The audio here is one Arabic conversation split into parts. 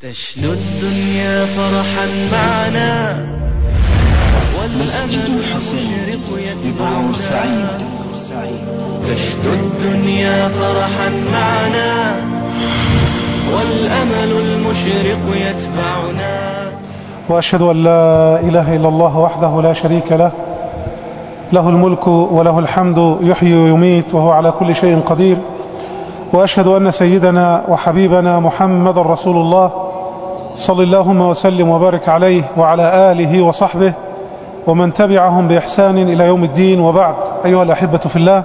تشنو الدنيا فرحا معنا مسجد الحسين ببعور سعيد. تشنو الدنيا فرحا معنا والأمل المشرق يتبعنا. وأشهد أن لا إله إلا الله وحده لا شريك له، له الملك وله الحمد يحيي ويميت وهو على كل شيء قدير. وأشهد أن سيدنا وحبيبنا محمد رسول الله صلى اللهم وسلم وبارك عليه وعلى آله وصحبه ومن تبعهم بإحسان إلى يوم الدين. وبعد، أيها الأحبة في الله،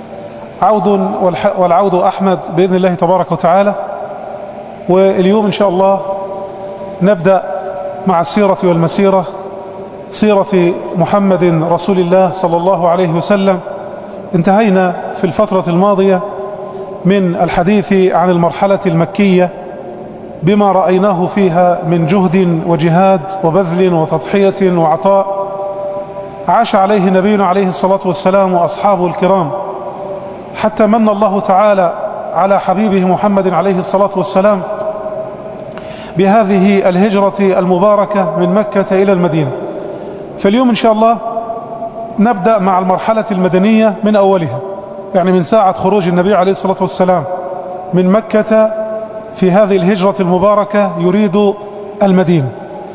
والعود أحمد بإذن الله تبارك وتعالى. واليوم إن شاء الله نبدأ مع السيرة والمسيرة، سيرة محمد رسول الله صلى الله عليه وسلم. انتهينا في الفترة الماضية من الحديث عن المرحلة المكية بما رأيناه فيها من جهد وجهاد وبذل وتضحية وعطاء عاش عليه نبينا عليه الصلاة والسلام وأصحابه الكرام، حتى من الله تعالى على حبيبه محمد عليه الصلاة والسلام بهذه الهجرة المباركة من مكة إلى المدينة. فاليوم إن شاء الله نبدأ مع المرحلة المدنية من أولها، يعني من ساعة خروج النبي عليه الصلاة والسلام من مكة في هذه الهجرة المباركة يريد المدينة.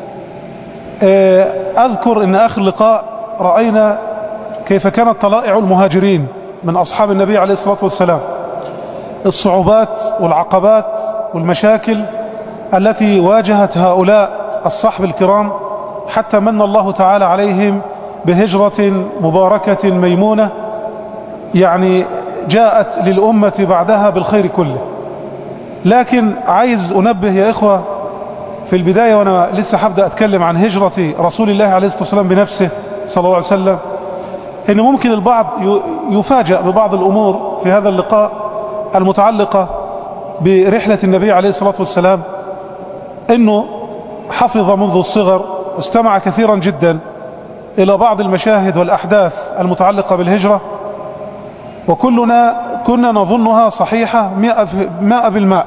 أذكر أن آخر لقاء رأينا كيف كانت طلائع المهاجرين من أصحاب النبي عليه الصلاة والسلام، الصعوبات والعقبات والمشاكل التي واجهت هؤلاء الصحب الكرام، حتى من الله تعالى عليهم بهجرة مباركة ميمونة، يعني جاءت للأمة بعدها بالخير كله. لكن عايز أنبه يا إخوة في البداية، وأنا لسه هبدأ أتكلم عن هجرة رسول الله عليه الصلاة والسلام بنفسه صلى الله عليه وسلم، إن ممكن البعض يفاجأ ببعض الأمور في هذا اللقاء المتعلقة برحلة النبي عليه الصلاة والسلام، إنه حفظ منذ الصغر، استمع كثيرا جدا إلى بعض المشاهد والأحداث المتعلقة بالهجرة، وكلنا كنا نظنها صحيحة 100%.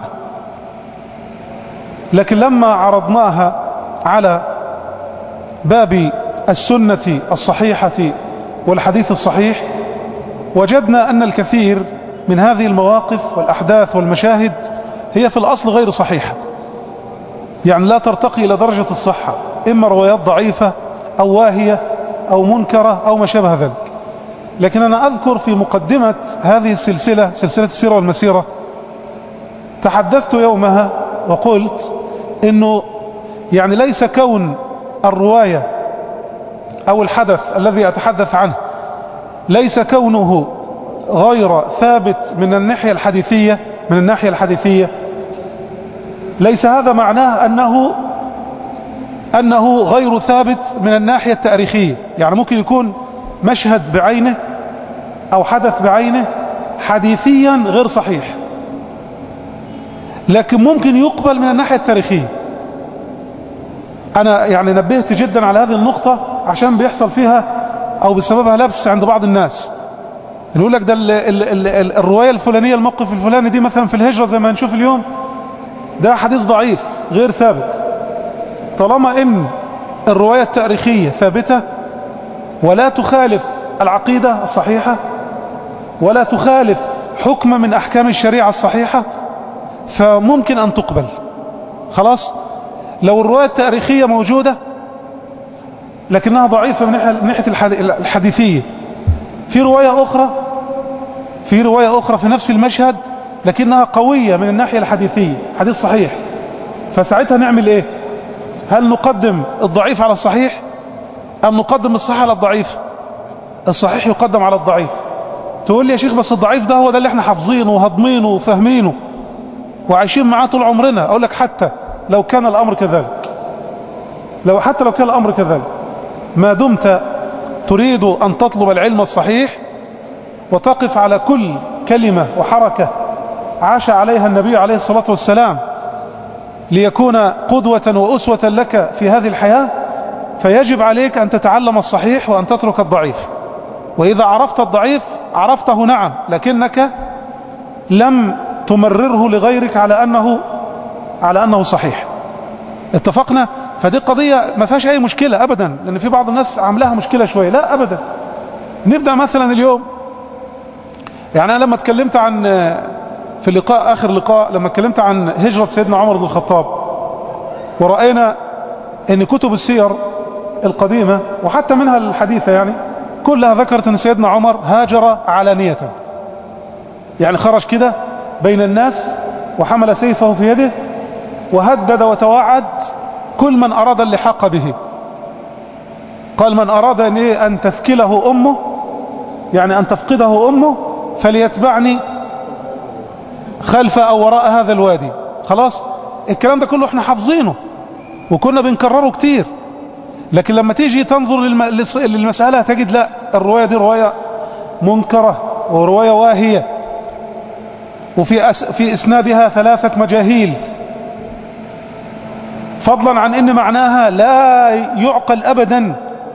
لكن لما عرضناها على باب السنة الصحيحة والحديث الصحيح، وجدنا أن الكثير من هذه المواقف والأحداث والمشاهد هي في الأصل غير صحيحة، يعني لا ترتقي إلى درجة الصحة، إما روايات ضعيفة أو واهية أو منكرة أو ما شابه ذلك. لكن أنا أذكر في مقدمة هذه السلسلة، سلسلة السيرة والمسيرة، تحدثت يومها وقلت إنه يعني ليس كون الرواية أو الحدث الذي أتحدث عنه ليس كونه غير ثابت من الناحية الحديثية، ليس هذا معناه أنه غير ثابت من الناحية التاريخية. يعني ممكن يكون مشهد بعينه أو حدث بعينه حديثيا غير صحيح، لكن ممكن يقبل من الناحية التاريخية. أنا يعني نبهت جدا على هذه النقطة عشان بيحصل فيها أو بسببها لبس عند بعض الناس، يقول لك ده الرواية الفلانية، الموقف الفلاني دي مثلا في الهجرة زي ما نشوف اليوم، ده حديث ضعيف غير ثابت. طالما إن الرواية التاريخية ثابتة ولا تخالف العقيدة الصحيحة ولا تخالف حكم من أحكام الشريعة الصحيحة، فممكن أن تقبل. خلاص، لو الرواية التاريخية موجودة لكنها ضعيفة من ناحية الحديثية، في رواية أخرى في نفس المشهد لكنها قوية من الناحية الحديثية، حديث صحيح، فساعتها نعمل إيه؟ هل نقدم الضعيف على الصحيح أم نقدم الصحيح على الضعيف؟ الصحيح يقدم على الضعيف. تقول لي يا شيخ بس الضعيف ده هو ده اللي احنا حافظينه وهضمينه وفاهمينه وعايشين معاه طول عمرنا. أقول لك حتى لو كان الأمر كذلك، ما دمت تريد أن تطلب العلم الصحيح وتقف على كل كلمة وحركة عاش عليها النبي عليه الصلاة والسلام ليكون قدوة وأسوة لك في هذه الحياة، فيجب عليك أن تتعلم الصحيح وأن تترك الضعيف. وإذا عرفت الضعيف عرفته نعم، لكنك لم تمرره لغيرك على أنه صحيح. اتفقنا؟ فدي قضية ما فيهاش اي مشكلة ابدا، لان في بعض الناس عاملاها مشكلة شوية. لا ابدا. نبدأ مثلا اليوم، يعني انا لما اتكلمت عن في اللقاء اخر لقاء، لما اتكلمت عن هجرة سيدنا عمر بن الخطاب، ورأينا ان كتب السير القديمة وحتى منها الحديثة يعني كلها ذكرت ان سيدنا عمر هاجر علانية، يعني خرج كده بين الناس وحمل سيفه في يده وهدد وتوعد كل من أراد اللحاق به. قال: من أراد أن تثكله أمه، يعني أن تفقده أمه، فليتبعني خلف أو وراء هذا الوادي. خلاص، الكلام ده كله احنا حافظينه وكنا بنكرره كتير، لكن لما تيجي تنظر للمسألة تجد لا، الرواية دي رواية منكرة ورواية واهية، وفي إسنادها 3 مجاهيل، فضلا عن ان معناها لا يعقل ابدا.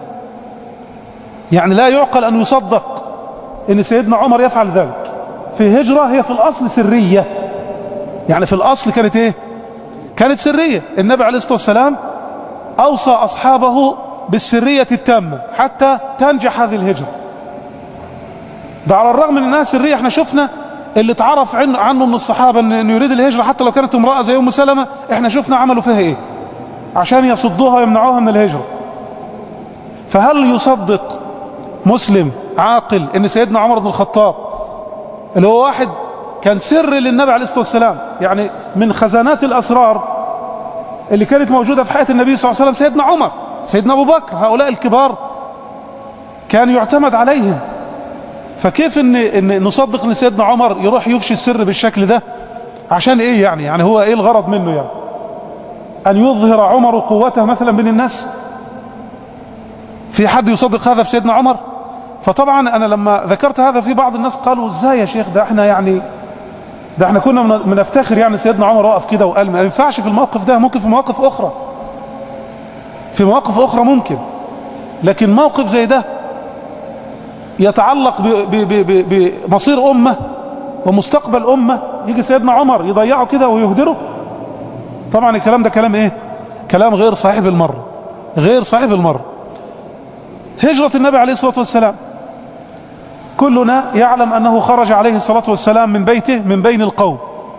يعني لا يعقل ان يصدق ان سيدنا عمر يفعل ذلك في هجرة هي في الاصل سرية. يعني في الاصل كانت ايه؟ كانت سرية. النبي عليه الصلاة والسلام اوصى اصحابه بالسرية التامة حتى تنجح هذه الهجرة. ده على الرغم من انها سرية. احنا شفنا اللي اتعرف عنه من الصحابة انه يريد الهجرة، حتى لو كانت امرأة زي ام سلمة، احنا شفنا عملوا فيها ايه عشان يصدوها ويمنعوها من الهجرة. فهل يصدق مسلم عاقل ان سيدنا عمر بن الخطاب اللي هو واحد كان سر للنبي عليه الصلاة والسلام، يعني من خزانات الأسرار اللي كانت موجودة في حياة النبي صلى الله عليه وسلم، سيدنا عمر، سيدنا أبو بكر، هؤلاء الكبار كان يعتمد عليهم، فكيف ان نصدق ان سيدنا عمر يروح يفشي السر بالشكل ده؟ عشان ايه يعني هو ايه الغرض منه؟ يعني ان يظهر عمر قوته مثلا بين الناس؟ في حد يصدق هذا في سيدنا عمر؟ فطبعا انا لما ذكرت هذا في بعض الناس قالوا: ازاي يا شيخ؟ ده احنا كنا بنفتخر يعني سيدنا عمر وقف كده وقال. ما ينفعش في الموقف ده، ممكن في مواقف اخرى، ممكن، لكن موقف زي ده يتعلق بمصير أمة ومستقبل أمة، يجي سيدنا عمر يضيعه كده ويهدره؟ طبعا الكلام ده كلام ايه؟ كلام غير صحيح بالمرة، غير صحيح بالمرة. هجرة النبي عليه الصلاة والسلام كلنا يعلم أنه خرج عليه الصلاة والسلام من بيته من بين القوم،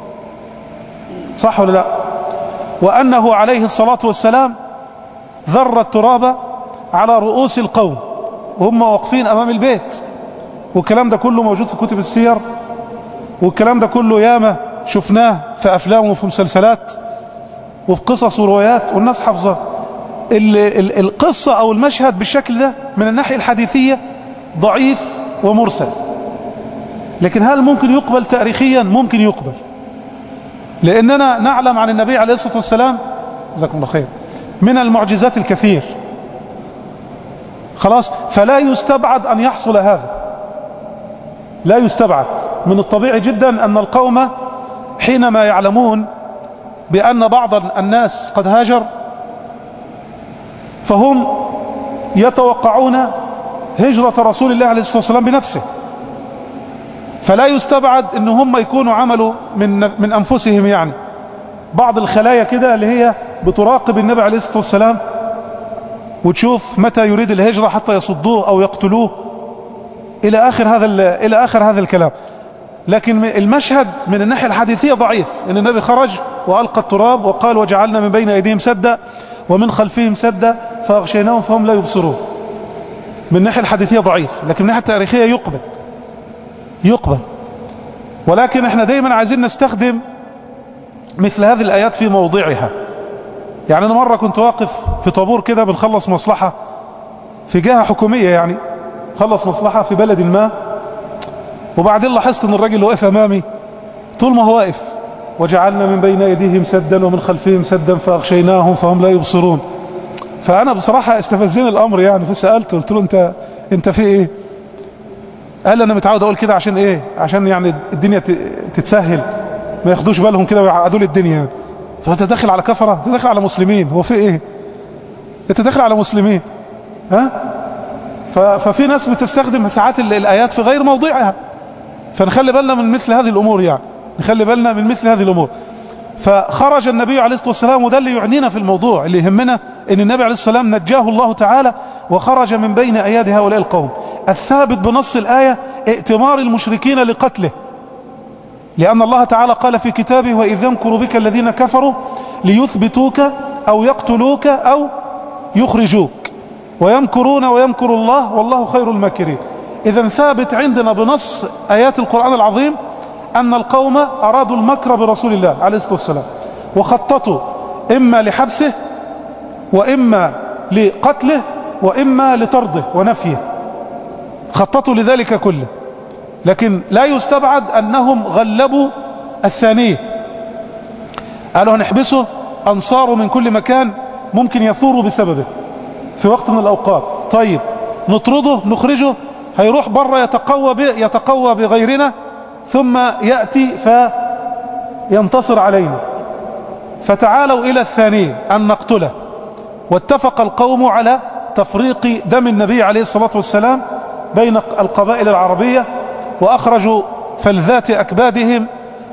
صح ولا لا؟ وأنه عليه الصلاة والسلام ذر التراب على رؤوس القوم وهم واقفين أمام البيت، والكلام ده كله موجود في كتب السير، والكلام ده كله ياما شفناه في أفلام وفي مسلسلات وفي قصص وروايات والناس حافظاه. القصة أو المشهد بالشكل ده من الناحية الحديثية ضعيف ومرسل، لكن هل ممكن يقبل تاريخيا؟ ممكن يقبل، لأننا نعلم عن النبي عليه الصلاة والسلام جزاكم الله خير من المعجزات الكثير. خلاص، فلا يستبعد أن يحصل هذا، لا يستبعد. من الطبيعي جدا أن القوم حينما يعلمون بأن بعض الناس قد هاجر فهم يتوقعون هجرة رسول الله عليه الصلاة والسلام بنفسه، فلا يستبعد ان هم يكونوا عملوا من أنفسهم يعني بعض الخلايا كده اللي هي بتراقب النبي عليه الصلاة والسلام وتشوف متى يريد الهجرة حتى يصدوه أو يقتلوه إلى آخر هذا الكلام. لكن المشهد من الناحية الحديثية ضعيف، ان النبي خرج وألقى التراب وقال: وجعلنا من بين أيديهم سدا ومن خلفهم سدا فأغشيناهم فهم لا يبصرون. من الناحية الحديثية ضعيف، لكن من الناحية التاريخية يقبل. ولكن احنا دايما عايزين نستخدم مثل هذه الآيات في موضعها. يعني أنا مرة كنت واقف في طابور كده بنخلص مصلحة في جهة حكومية، يعني خلص مصلحة في بلد ما، وبعدين لاحظت ان الراجل اللي واقف امامي طول ما هو واقف: وجعلنا من بين ايديهم سدا ومن خلفهم سدا فاغشيناهم فهم لا يبصرون. فانا بصراحة استفزني الامر يعني، فسألته قلت له: انت في ايه؟ قال: انا متعود اقول كده عشان ايه؟ عشان يعني الدنيا تتسهل، ما ياخدوش بالهم كده ويعقدوا لي الدنيا يعني. انت داخل على كفرة؟ انت داخل على مسلمين؟ هو في ايه؟ انت داخل على مسلمين؟ ها؟ ففي ناس بتستخدم ساعات الآيات في غير موضعها، فنخلي بالنا من مثل هذه الأمور، يعني نخلي بالنا من مثل هذه الأمور. فخرج النبي عليه الصلاة والسلام، وده اللي يعنينا في الموضوع، اللي يهمنا ان النبي عليه الصلاة والسلام نجاه الله تعالى وخرج من بين ايادي هؤلاء القوم. الثابت بنص الآية ائتمار المشركين لقتله، لأن الله تعالى قال في كتابه: وإذ يمكر بك الذين كفروا ليثبتوك أو يقتلوك أو يخرجوك ويمكرون ويمكر الله والله خير الماكرين. إذن ثابت عندنا بنص آيات القرآن العظيم أن القوم أرادوا المكر برسول الله عليه الصلاة والسلام، وخططوا إما لحبسه وإما لقتله وإما لطرده ونفيه، خططوا لذلك كله. لكن لا يستبعد أنهم غلبوا الثانية، قالوا هنحبسه، أنصاره من كل مكان ممكن يثوروا بسببه في وقت من الأوقات، طيب نطرده نخرجه، هيروح بره يتقوى بغيرنا ثم يأتي فينتصر علينا، فتعالوا إلى الثانية أن نقتله. واتفق القوم على تفريق دم النبي عليه الصلاة والسلام بين القبائل العربية، وأخرجوا فلذات أكبادهم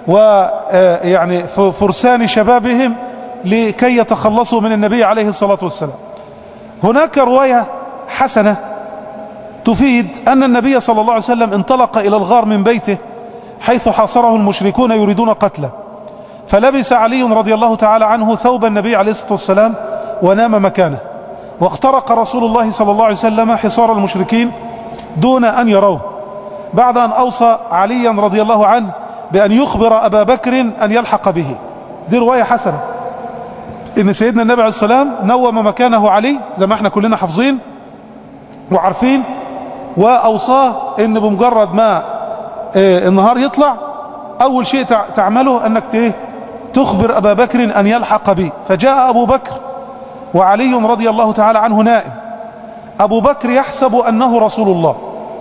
ويعني فرسان شبابهم لكي يتخلصوا من النبي عليه الصلاة والسلام. هناك رواية حسنة تفيد أن النبي صلى الله عليه وسلم انطلق إلى الغار من بيته حيث حاصره المشركون يريدون قتله، فلبس علي رضي الله تعالى عنه ثوب النبي عليه الصلاة والسلام ونام مكانه، واخترق رسول الله صلى الله عليه وسلم حصار المشركين دون أن يروه، بعد أن أوصى عليا رضي الله عنه بأن يخبر أبا بكر أن يلحق به. دي رواية حسنة إن سيدنا النبي عليه الصلاة والسلام نوم مكانه علي زي ما احنا كلنا حافظين وعارفين، وأوصاه إن بمجرد ما النهار يطلع أول شيء تعمله أنك تخبر أبا بكر أن يلحق به. فجاء أبو بكر وعلي رضي الله تعالى عنه نائم، أبو بكر يحسب أنه رسول الله،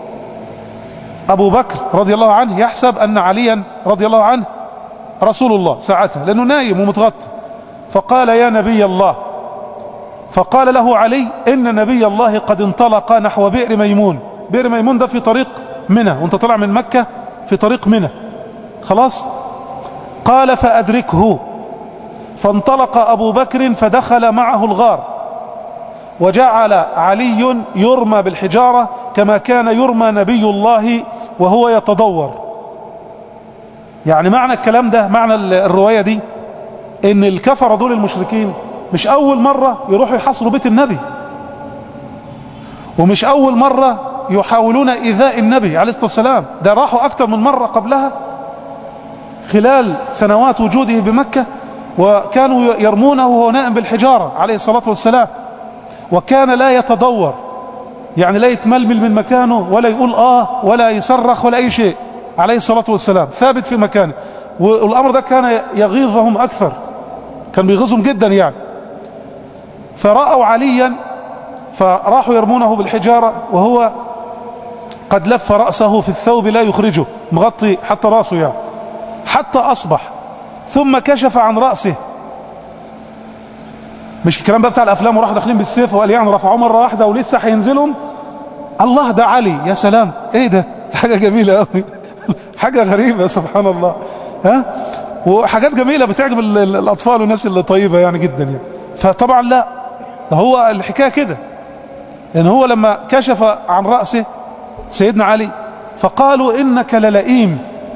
أبو بكر رضي الله عنه يحسب أن عليا رضي الله عنه رسول الله ساعتها لأنه نايم ومتغطى، فقال: يا نبي الله. فقال له علي: إن نبي الله قد انطلق نحو بئر ميمون. بئر ميمون ده في طريق منى، وانت طلع من مكة في طريق منى، خلاص. قال: فأدركه. فانطلق أبو بكر فدخل معه الغار، وجعل علي يرمى بالحجارة كما كان يرمى نبي الله وهو يتضور. يعني معنى الكلام ده، معنى الرواية دي، ان الكفر دول المشركين مش اول مرة يروحوا يحصروا بيت النبي، ومش اول مرة يحاولون ايذاء النبي عليه الصلاة والسلام، ده راحوا اكتر من مرة قبلها خلال سنوات وجوده بمكة، وكانوا يرمونه وهو نائم بالحجارة عليه الصلاة والسلام، وكان لا يتضور، يعني لا يتململ من مكانه ولا يقول ولا يصرخ ولا اي شيء عليه الصلاة والسلام، ثابت في مكانه. والامر ده كان يغيظهم اكثر، كان بيغيظهم جدا يعني. فرأوا عليا فراحوا يرمونه بالحجارة وهو قد لف رأسه في الثوب لا يخرجه، مغطي حتى رأسه يعني، حتى أصبح. ثم كشف عن رأسه، مش الكلام بقى بتاع الأفلام وراحوا داخلين بالسيف وقال يعني رفعوه مرة واحدة ولسه هينزلهم. الله، ده علي، يا سلام، ايه ده، حاجة جميلة قوي حاجة غريبة سبحان الله، وحاجات جميلة بتعجب الأطفال والناس اللي طيبة يعني جدا يعني. فطبعا لا، ده هو الحكاية كده، لأن هو لما كشف عن رأسه سيدنا علي فقالوا: إنك للئيم،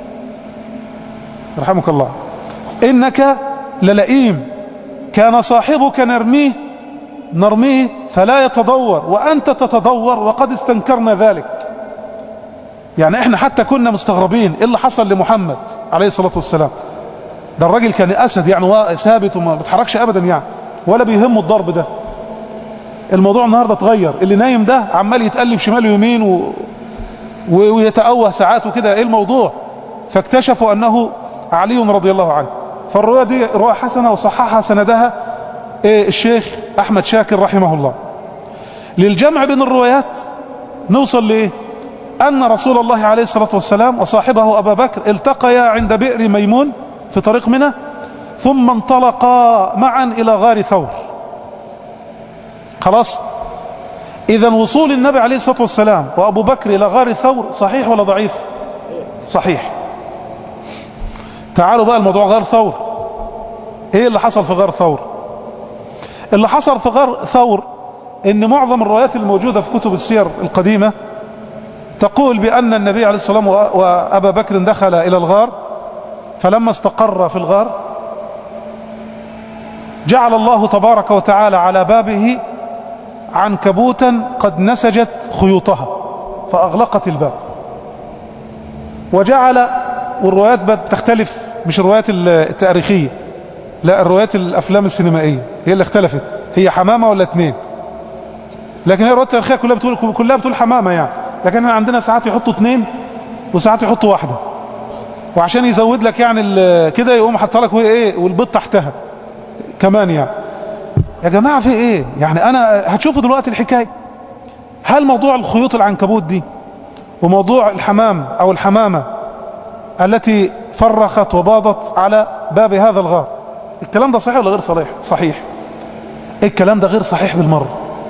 رحمك الله، إنك للئيم، كان صاحبك نرميه فلا يتضور، وأنت تتضور وقد استنكرنا ذلك. يعني احنا حتى كنا مستغربين ايه اللي حصل لمحمد عليه الصلاة والسلام، ده الراجل كان أسد يعني ثابت وما بيتحركش أبدا يعني، ولا بيهمه الضرب ده. الموضوع النهاردة اتغير، اللي نايم ده عمال يتقلب شمال ويمين ويتأوه ساعات وكده، ايه الموضوع؟ فاكتشفوا أنه علي رضي الله عنه. فالرواية دي رواية حسنة وصححها سندها الشيخ أحمد شاكر رحمه الله. للجمع بين الروايات نوصل لإيه؟ أن رسول الله عليه الصلاة والسلام وصاحبه أبا بكر التقيا عند بئر ميمون في طريق منى، ثم انطلقا معا إلى غار ثور. خلاص، إذا وصول النبي عليه الصلاة والسلام وأبو بكر إلى غار ثور صحيح ولا ضعيف؟ صحيح. تعالوا بقى الموضوع غار ثور. ايه اللي حصل في غار ثور؟ اللي حصل في غار ثور ان معظم الروايات الموجودة في كتب السير القديمة تقول بأن النبي عليه الصلاة والسلام وأبا بكر دخل إلى الغار، فلما استقر في الغار جعل الله تبارك وتعالى على بابه عنكبوتا قد نسجت خيوطها فأغلقت الباب، وجعل، والروايات بتختلف، مش الروايات التاريخية، لا الروايات الأفلام السينمائية هي اللي اختلفت، هي حمامة ولا اتنين، لكن هي الروايات التاريخية كلها بتقول حمامة يعني، لكن احنا عندنا ساعات يحطوا اتنين وساعات يحطوا واحدة، وعشان يزود لك يعني كده يقوم حاطط لك ايه والبيض تحتها كمان يعني. يا جماعة في ايه يعني؟ انا هتشوفوا دلوقتي الحكاية. هل موضوع الخيوط العنكبوت دي وموضوع الحمام او الحمامة التي فرخت وباضت على باب هذا الغار، الكلام ده صحيح ولا غير صحيح؟ صحيح. الكلام ده غير صحيح بالمرة،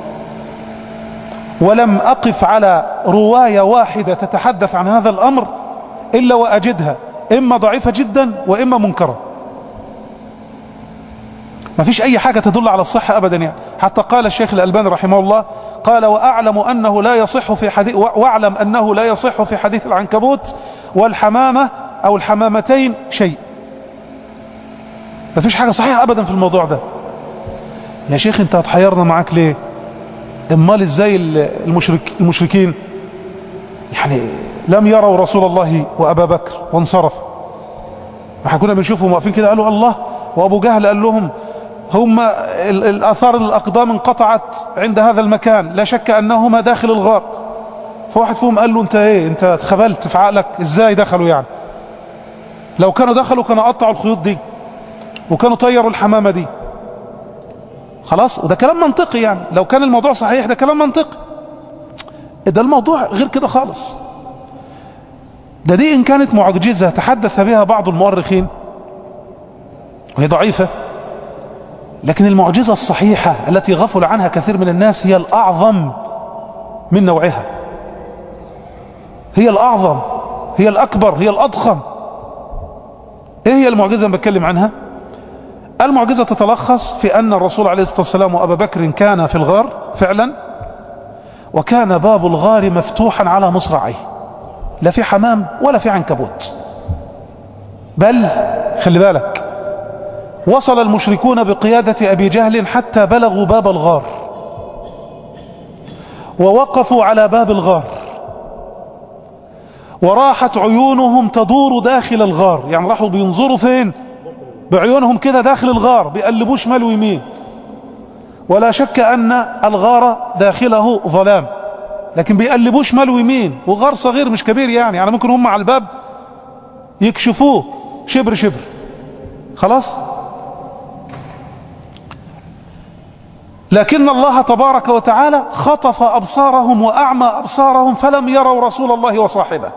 ولم أقف على رواية واحدة تتحدث عن هذا الأمر إلا وأجدها إما ضعيفة جدا وإما منكرة. ما فيش أي حاجة تدل على الصحة أبدا يعني. حتى قال الشيخ الألباني رحمه الله، قال وأعلم أنه لا يصح في حديث، واعلم أنه لا يصح في حديث العنكبوت والحمامة أو الحمامتين شيء. ما فيش حاجة صحيحة أبدا في الموضوع ده. يا شيخ أنت هتحيرنا معاك ليه؟ امال ازاي المشركين يعني لم يروا رسول الله وابا بكر وانصرفوا؟ احنا كنا بنشوفهم واقفين كده قالوا الله، وابو جهل قال لهم هم الاثار الاقدام انقطعت عند هذا المكان، لا شك انهما داخل الغار. فواحد فيهم قال له انت ايه، انت اتخبلت في عقلك؟ ازاي دخلوا يعني؟ لو كانوا دخلوا كانوا قطعوا الخيوط دي وكانوا طيروا الحمامة دي خلاص. وده كلام منطقي يعني، لو كان الموضوع صحيح ده كلام منطقي. ده الموضوع غير كده خالص. دي إن كانت معجزة تحدث بها بعض المؤرخين وهي ضعيفة، لكن المعجزة الصحيحة التي غفل عنها كثير من الناس هي الأعظم من نوعها، هي الأعظم، هي الأكبر، هي الأضخم. إيه هي المعجزة اللي بتكلم عنها؟ المعجزة تتلخص في أن الرسول عليه الصلاة والسلام وأبا بكر كان في الغار فعلا، وكان باب الغار مفتوحا على مصراعيه، لا في حمام ولا في عنكبوت، بل خلي بالك وصل المشركون بقيادة أبي جهل حتى بلغوا باب الغار ووقفوا على باب الغار، وراحت عيونهم تدور داخل الغار، يعني راحوا بينظروا فين؟ بعيونهم كده داخل الغار، بيقلبوا شمال ويمين. ولا شك أن الغار داخله ظلام، لكن بيقلبوا شمال ويمين، وغار صغير مش كبير يعني ممكن هم على الباب يكشفوه شبر شبر خلاص. لكن الله تبارك وتعالى خطف أبصارهم وأعمى أبصارهم فلم يروا رسول الله وصاحبه.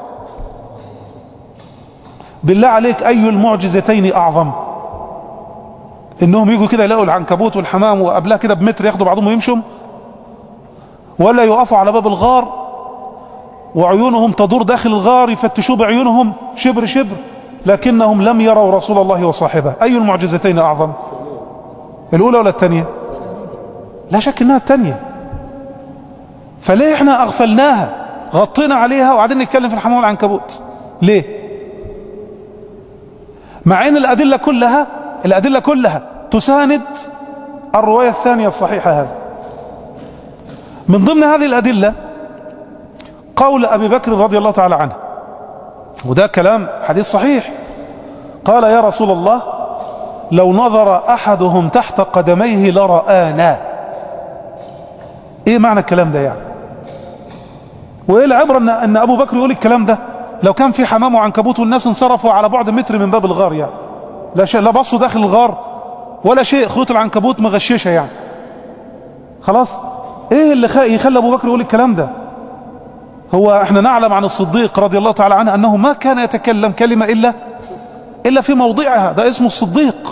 بالله عليك أي المعجزتين أعظم؟ إنهم يجوا كده يلاقوا العنكبوت والحمام وقبلها كده بمتر ياخدوا بعضهم ويمشوا، ولا يقفوا على باب الغار وعيونهم تدور داخل الغار يفتشوا بعيونهم شبر شبر، لكنهم لم يروا رسول الله وصاحبه. أي المعجزتين أعظم؟ الأولى ولا الثانية؟ لا شك إنها الثانية. فليه إحنا أغفلناها، غطينا عليها وقاعدين نتكلم في الحمام والعنكبوت ليه؟ مع ان الأدلة كلها تساند الرواية الثانية الصحيحة هذه. من ضمن هذه الأدلة قول أبي بكر رضي الله تعالى عنه، وده كلام حديث صحيح، قال يا رسول الله لو نظر أحدهم تحت قدميه لرآنا. ايه معنى الكلام ده يعني؟ وايه العبرة ان أبو بكر يقول الكلام ده لو كان في حمام وعنكبوت والناس انصرفوا على بعد متر من باب الغار يعني؟ لا شيء، لا بصوا داخل الغار ولا شيء، خيوط العنكبوت مغششة يعني خلاص. ايه اللي يخلي ابو بكر يقول الكلام ده؟ هو احنا نعلم عن الصديق رضي الله تعالى عنه انه ما كان يتكلم كلمة الا في موضعها، ده اسمه الصديق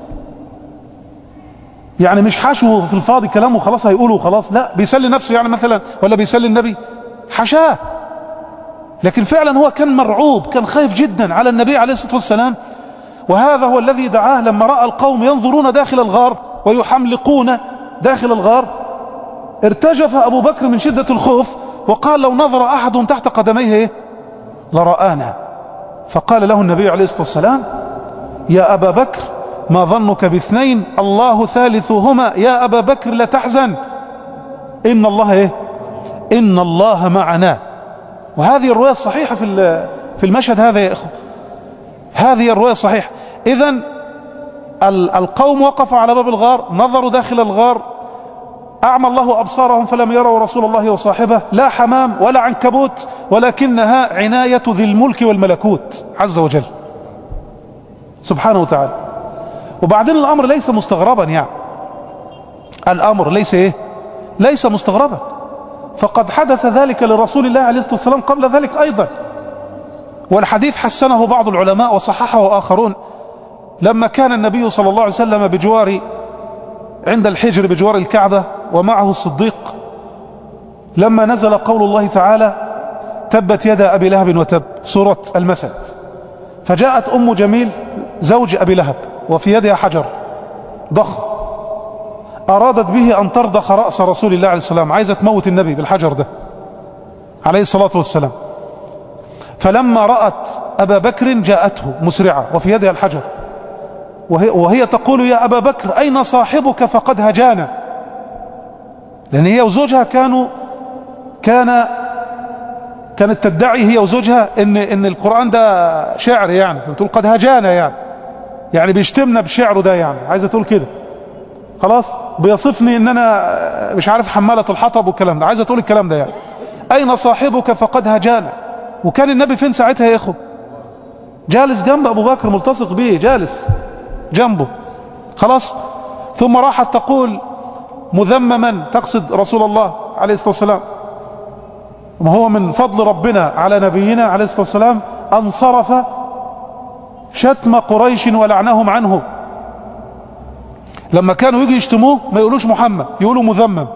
يعني، مش حاشو في الفاضي كلامه خلاص هيقوله خلاص، لا بيسلي نفسه يعني مثلا، ولا بيسلي النبي، حشاه. لكن فعلا هو كان مرعوب، كان خايف جدا على النبي عليه الصلاة والسلام، وهذا هو الذي دعاه لما رأى القوم ينظرون داخل الغار ويحملقون داخل الغار، ارتجف أبو بكر من شدة الخوف وقال لو نظر أحد تحت قدميه لرآنا. فقال له النبي عليه الصلاة والسلام يا أبا بكر ما ظنك باثنين الله ثالثهما، يا أبا بكر لا تحزن إن الله إن الله معنا. وهذه الرواية الصحيحة في المشهد هذا يا إخوة، هذه الرواية الصحيحة. إذن القوم وقفوا على باب الغار، نظروا داخل الغار، أعمى الله أبصارهم فلم يروا رسول الله وصاحبه، لا حمام ولا عنكبوت، ولكنها عناية ذي الملك والملكوت عز وجل سبحانه وتعالى. وبعدين الأمر ليس مستغربا، يعني الأمر ليس مستغربا، فقد حدث ذلك لرسول الله عليه الصلاة والسلام قبل ذلك أيضا، والحديث حسنه بعض العلماء وصححه آخرون. لما كان النبي صلى الله عليه وسلم بجوار عند الحجر بجوار الكعبة ومعه الصديق، لما نزل قول الله تعالى تبت يدا أبي لهب وتب، سورة المسد، فجاءت أم جميل زوج أبي لهب وفي يدها حجر ضخم، أرادت به أن ترضخ رأس رسول الله عليه السلام، عايزة تموت النبي بالحجر ده عليه الصلاة والسلام. فلما رأت أبا بكر جاءته مسرعة وفي يدها الحجر، وهي تقول يا أبا بكر أين صاحبك فقد هجانا، لأن هي وزوجها كانت تدعي هي وزوجها إن القرآن ده شعر، يعني بتقول قد هجانا، يعني بيشتمنا بشعره ده، يعني عايزة تقول كده، خلاص بيصفني إن أنا مش عارف حمالة الحطب والكلام ده، عايزة تقول الكلام ده، يعني أين صاحبك فقد هجانا. وكان النبي فين ساعتها يا إخو؟ جالس جنب أبو بكر، ملتصق به، جالس جنبه، خلاص. ثم راحت تقول مذمما، تقصد رسول الله عليه الصلاة والسلام، ما هو من فضل ربنا على نبينا عليه الصلاة والسلام أن صرف شتم قريش ولعنهم عنه. لما كانوا يجي يشتموه ما يقولوش محمد، يقولوا مذمم.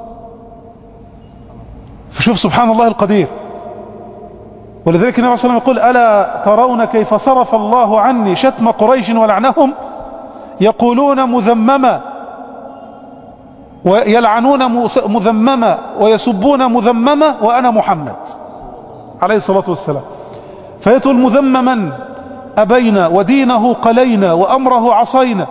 فشوف سبحان الله القدير. ولذلك النبي صلى الله عليه وسلم يقول ألا ترون كيف صرف الله عني شتم قريش ولعنهم، يقولون مذمما ويلعنون مذمما ويسبون مذمما وأنا محمد عليه الصلاة والسلام. فيتقول مذمما أبينا ودينه قلينا وأمره عصينا،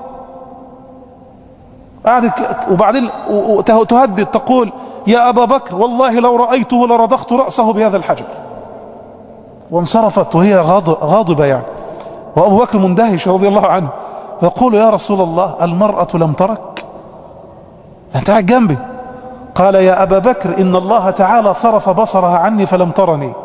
وبعدين تهدد تقول يا أبا بكر والله لو رأيته لرضخت رأسه بهذا الحجر. وانصرفت وهي غاضبة، يعني وأبو بكر مندهش رضي الله عنه، يقول يا رسول الله المرأة لم ترك، أنت قاعد جنبي. قال يا أبا بكر إن الله تعالى صرف بصرها عني فلم ترني،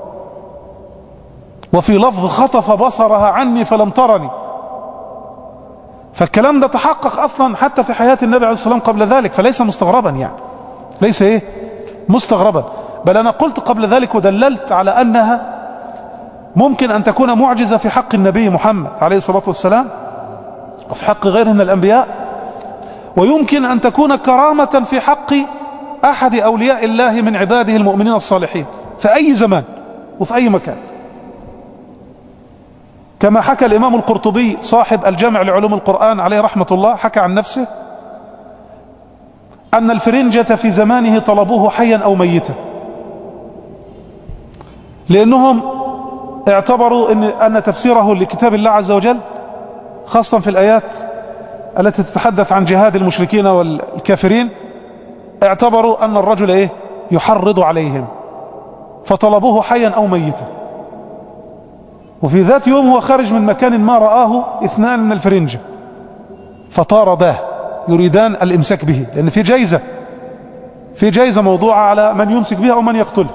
وفي لفظ خطف بصرها عني فلم ترني. فالكلام ده تحقق أصلا حتى في حياة النبي عليه الصلاة والسلام قبل ذلك، فليس مستغربا، يعني ليس مستغربا. بل أنا قلت قبل ذلك ودللت على أنها ممكن أن تكون معجزة في حق النبي محمد عليه الصلاة والسلام وفي حق غيره من الأنبياء، ويمكن أن تكون كرامة في حق أحد أولياء الله من عباده المؤمنين الصالحين في أي زمان وفي أي مكان. كما حكى الإمام القرطبي صاحب الجامع لعلوم القرآن عليه رحمة الله، حكى عن نفسه أن الفرنجة في زمانه طلبوه حيا أو ميتا، لأنهم اعتبروا أن تفسيره لكتاب الله عز وجل خاصة في الآيات التي تتحدث عن جهاد المشركين والكافرين، اعتبروا أن الرجل يحرض عليهم، فطلبوه حيا أو ميتا. وفي ذات يوم هو خارج من مكان ما رآه اثنان من الفرنجة فطارداه يريدان الامساك به، لأن في جايزة موضوعة على من يمسك بها أو من يقتله.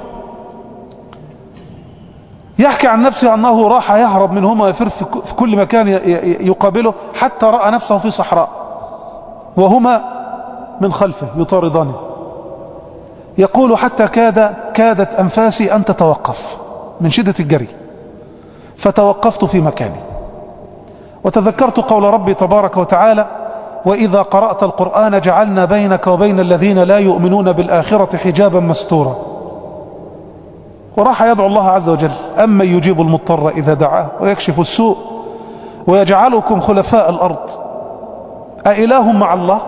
يحكي عن نفسه أنه راح يهرب منهما ويفر في كل مكان يقابله، حتى رأى نفسه في صحراء وهما من خلفه يطاردانه. يقول حتى كادت أنفاسي أن تتوقف من شدة الجري، فتوقفت في مكاني وتذكرت قول ربي تبارك وتعالى وإذا قرأت القرآن جعلنا بينك وبين الذين لا يؤمنون بالآخرة حجابا مستورا. وراح يدعو الله عز وجل أمن يجيب المضطر إذا دعاه ويكشف السوء ويجعلكم خلفاء الأرض أإله مع الله؟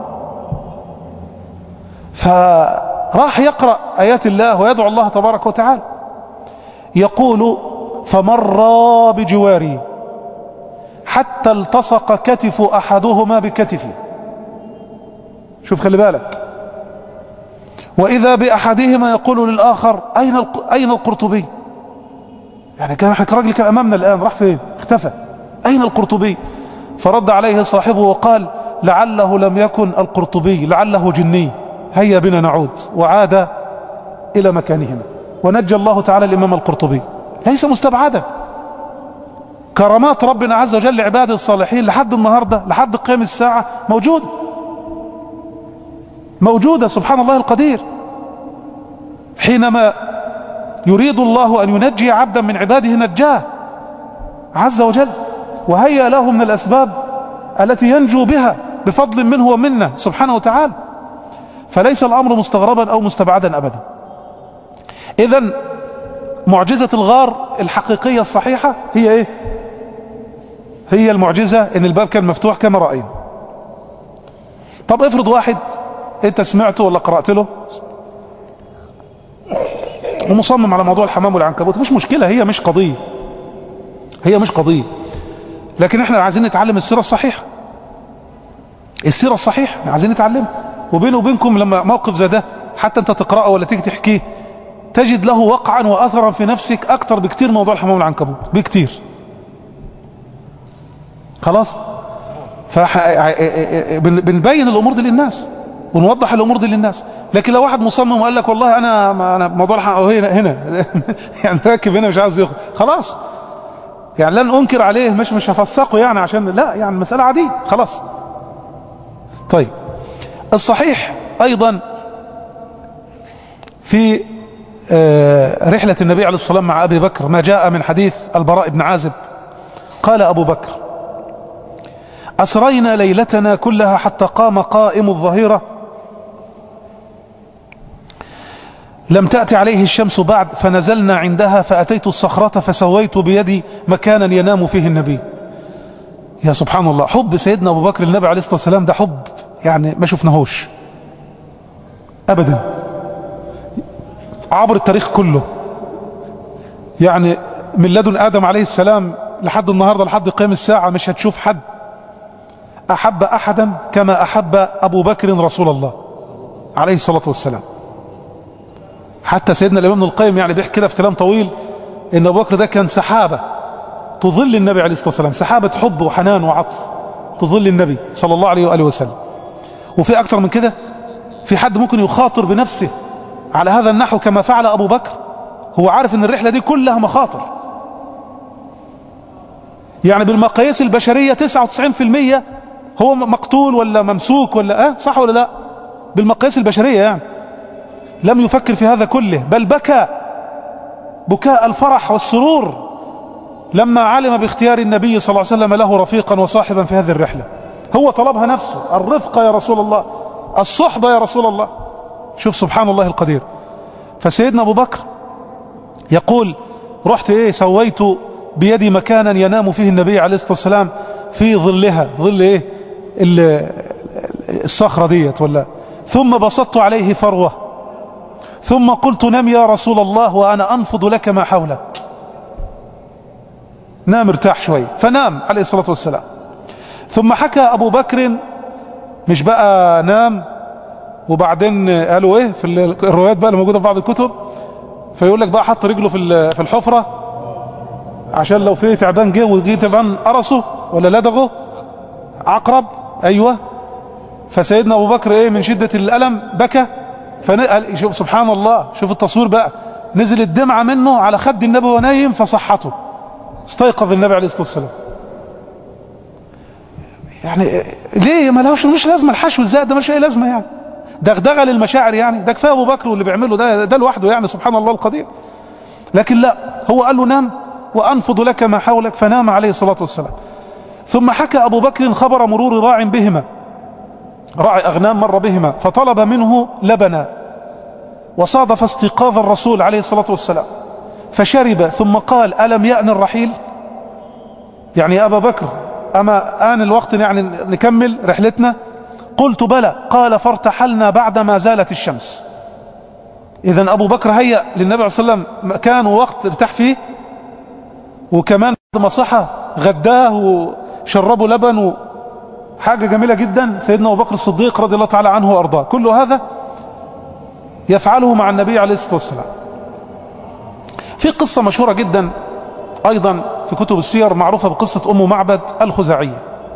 فراح يقرأ آيات الله ويدعو الله تبارك وتعالى، يقول فمر بجواري حتى التصق كتف أحدهما بكتفي. شوف خلي بالك، وإذا بأحدهما يقول للآخر أين القرطبي؟ يعني كان راجل كان أمامنا الآن، راح فين؟ اختفى. أين القرطبي؟ فرد عليه صاحبه وقال لعله لم يكن القرطبي، لعله جني، هيا بنا نعود. وعاد إلى مكانهما ونجى الله تعالى الإمام القرطبي. ليس مستبعدا، كرامات ربنا عز وجل لعباده الصالحين لحد النهاردة لحد قيام الساعة موجودة سبحان الله القدير. حينما يريد الله أن ينجي عبدا من عباده نجاه عز وجل، وهيأ له من الأسباب التي ينجو بها بفضل منه ومنه سبحانه وتعالى. فليس الأمر مستغربا أو مستبعدا أبدا. إذن معجزة الغار الحقيقية الصحيحة هي إيه؟ هي المعجزة إن الباب كان مفتوح كما رأينا. طب افرض واحد انت سمعته ولا قرأت له ومصمم على موضوع الحمام والعنكبوت، مش مشكلة، هي مش قضية، لكن احنا عايزين نتعلم السيرة الصحيحة. احنا عايزين نتعلم. وبينه وبينكم لما موقف زي ده حتى انت تقرأه ولا تيجي تحكيه تجد له وقعا وأثرا في نفسك أكتر بكتير موضوع الحمام والعنكبوت بكتير. خلاص، بنبين الأمور دي للناس ونوضح الأمور دي للناس. لكن لو واحد مصمم وقال لك والله أنا موضوع هنا يعني راكب هنا مش عاوز يخرج، خلاص يعني لن أنكر عليه، مش هفسقه يعني عشان لا، يعني المسألة عادية خلاص. طيب الصحيح أيضا في رحلة النبي عليه الصلاة والسلام مع أبي بكر ما جاء من حديث البراء بن عازب قال أبو بكر أسرينا ليلتنا كلها حتى قام قائم الظهيرة لم تأتي عليه الشمس بعد، فنزلنا عندها فأتيت الصخرة فسويت بيدي مكانا ينام فيه النبي. يا سبحان الله، حب سيدنا أبو بكر النبي عليه الصلاة والسلام ده حب يعني ما شفناهوش أبدا عبر التاريخ كله. يعني من لدن آدم عليه السلام لحد النهاردة لحد قيام الساعة مش هتشوف حد أحب أحدا كما أحب أبو بكر رسول الله عليه الصلاة والسلام. حتى سيدنا الإمام ابن القيم يعني بيحكي كده في كلام طويل إن أبو بكر ده كان سحابة تظل النبي عليه الصلاة والسلام، سحابة حب وحنان وعطف تظل النبي صلى الله عليه وآله وسلم. وفي أكتر من كده، في حد ممكن يخاطر بنفسه على هذا النحو كما فعل أبو بكر؟ هو عارف ان الرحلة دي كلها مخاطر، يعني بالمقاييس البشرية 99% هو مقتول ولا ممسوك ولا صح ولا لا؟ بالمقاييس البشرية يعني لم يفكر في هذا كله، بل بكى بكاء الفرح والسرور لما علم باختيار النبي صلى الله عليه وسلم له رفيقا وصاحبا في هذه الرحلة. هو طلبها نفسه، الرفق يا رسول الله، الصحبة يا رسول الله. شوف سبحان الله القدير. فسيدنا أبو بكر يقول رحت سويت بيدي مكانا ينام فيه النبي عليه الصلاة والسلام في ظلها، ظل الصخرة ديت ولا، ثم بسطت عليه فروة ثم قلت نم يا رسول الله وأنا أنفض لك ما حولك. نام ارتاح شوي، فنام عليه الصلاة والسلام. ثم حكى أبو بكر، مش بقى نام وبعدين قالوا في الروايات بقى اللي موجودة في بعض الكتب، فيقول لك بقى حط رجله في الحفرة عشان لو فيه تعبان جه وجه تعبان قرصه ولا لدغه عقرب، ايوه. فسيدنا ابو بكر من شدة الألم بكى، شوف سبحان الله، شوف التصوير بقى، نزل الدمعة منه على خد النبي ونايم فصحته، استيقظ النبي عليه الصلاة والسلام. يعني ليه مش لازمة الحشو الزائد ده، مش اي لازمة يعني، دغدغه للمشاعر يعني، ده كفايه ابو بكر واللي بيعمله ده لوحده يعني سبحان الله القدير. لكن لا، هو قال له نام وانفض لك ما حولك، فنام عليه الصلاه والسلام. ثم حكى ابو بكر خبر مرور راع بهما، راعي اغنام مر بهما فطلب منه لبنا، وصادف استيقاظ الرسول عليه الصلاه والسلام فشرب، ثم قال الم يأن الرحيل؟ يعني يا أبا بكر أما آن الوقت يعني نكمل رحلتنا؟ قلت بلى. قال فارتحلنا بعدما زالت الشمس. إذن أبو بكر هيأ للنبي صلى الله عليه وسلم مكان ووقت ارتاح فيه، وكمان بعد ما صحى غداه وشربوا لبن، حاجة جميلة جدا. سيدنا أبو بكر الصديق رضي الله تعالى عنه وأرضاه كل هذا يفعله مع النبي عليه الصلاة والسلام. في قصة مشهورة جدا أيضا في كتب السير معروفة بقصة أم معبد الخزاعية.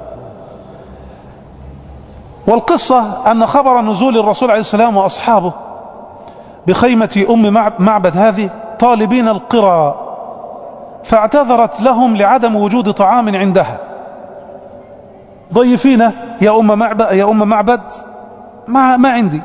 والقصة أن خبر نزول الرسول عليه السلام وأصحابه بخيمة أم معبد هذه طالبين القرى، فاعتذرت لهم لعدم وجود طعام عندها. ضيفينا يا أم معبد ما عندي،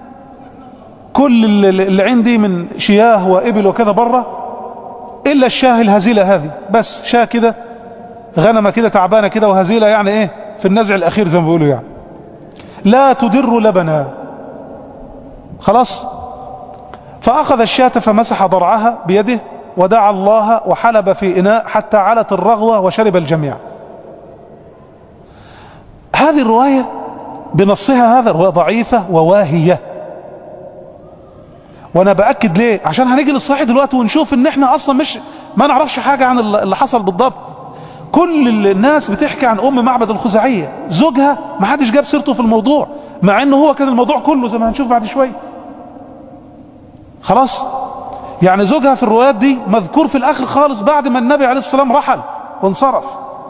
كل اللي عندي من شياه وإبل وكذا بره إلا الشاه الهزيلة هذه، بس شاه كده، غنمة كده تعبانة كده وهزيلة، يعني إيه في النزع الأخير زي ما بيقولوا، يعني لا تدر لبنا. خلاص. فأخذ الشاة فمسح ضرعها بيده ودعا الله وحلب في إناء حتى علت الرغوة وشرب الجميع. هذه الرواية بنصها هذا رواية ضعيفة وواهية. وانا بأكد ليه؟ عشان هنيجي للصحيح دلوقتي ونشوف ان احنا اصلا ما نعرفش حاجة عن اللي حصل بالضبط. كل الناس بتحكي عن ام معبد الخزاعية، زوجها ما حدش جاب سيرته في الموضوع، مع انه هو كان الموضوع كله زي ما هنشوف بعد شوية. خلاص. يعني زوجها في الروايات دي مذكور في الاخر خالص بعد ما النبي عليه الصلاة والسلام رحل وانصرف،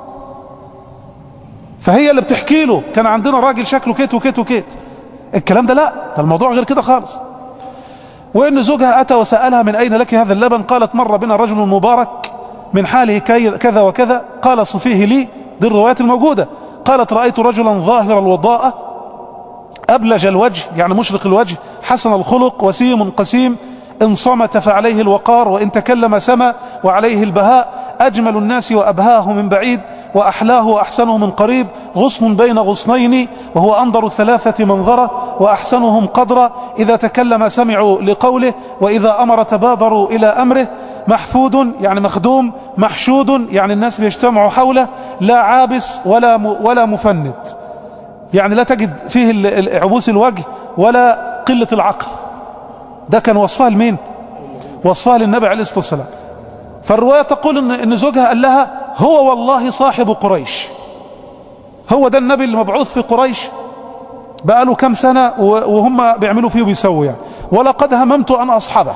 فهي اللي بتحكي له كان عندنا راجل شكله كيت وكيت وكيت. الكلام ده لا، ده الموضوع غير كده خالص. وإن زوجها أتى وسألها من أين لك هذا اللبن؟ قالت مر بنا رجل مبارك من حاله كذا وكذا، قال صفيه لي. دي الروايات الموجودة. قالت رأيت رجلا ظاهر الوضاءة أبلج الوجه، يعني مشرق الوجه، حسن الخلق، وسيم قسيم، إن صمت فعليه الوقار، وإن تكلم سما وعليه البهاء، أجمل الناس وأبهاه من بعيد، وأحلاه وأحسنه من قريب، غصن بين غصنين، وهو أنظر الثلاثة منظرة، وأحسنهم قدرا، إذا تكلم سمعوا لقوله، وإذا أمر تبادروا إلى أمره، محفود يعني مخدوم، محشود يعني الناس بيجتمعوا حوله، لا عابس ولا مفند، يعني لا تجد فيه عبوس الوجه ولا قلة العقل. ده كان وصفها لمين؟ وصفها للنبي عليه الصلاة والسلام. فالرواية تقول إن زوجها قال لها هو والله صاحب قريش، هو ده النبي اللي مبعوث في قريش بقاله كم سنة وهم بيعملوا فيه وبيسووا يعني، ولقد هممت أن أصحبه.